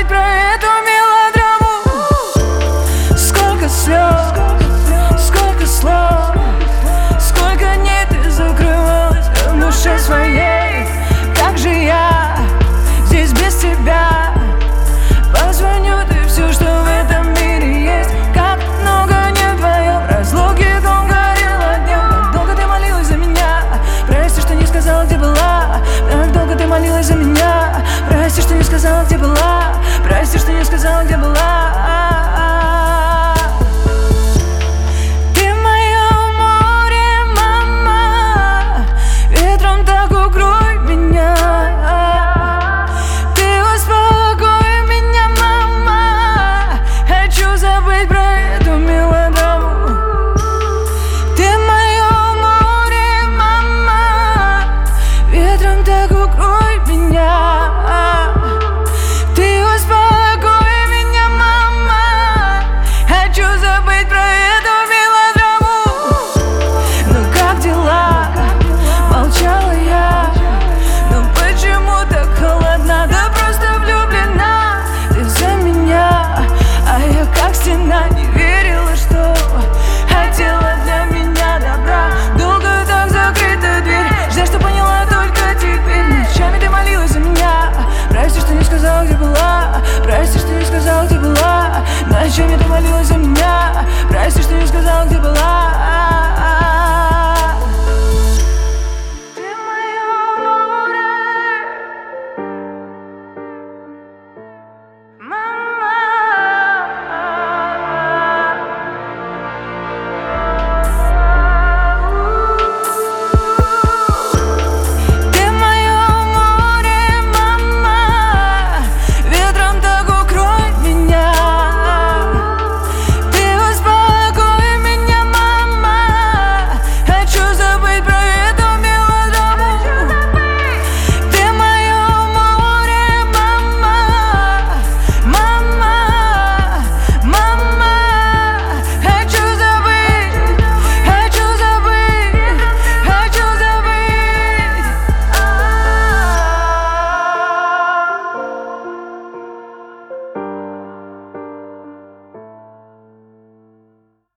забыть про эту мелодраму. Сколько слез, сколько слов, сколько дней ты закрывалась в душе своей. Как же я здесь без тебя? Позвоню, ты все, что в этом мире есть. Как много не вдвоем разлуки, дом горел огнем. Как долго ты молилась за меня, прости, что не сказала, где была. Как долго ты молилась за меня, прости, что не сказала, где была. Прости, что не сказала, где была. Ты мое море, мама, ветром так укрой меня. Ты успокой меня, мама, хочу забыть про эту мелодраму. Ты мое море, мама, ветром так укрой меня. Ты успокой меня, мама, хочу забыть про эту мелодраму. Ну как дела? Молчала я. Но почему так холодна? Да просто влюблена ты за меня. А я как стена не верила, что хотела для меня добра. Долго так закрыта дверь, жаль, что поняла только теперь. Ночами ты молилась за меня, прости, что не сказала, где была. Прости, что не сказала, где была. Ночами ты молилась за меня, прости, что не сказала, где была.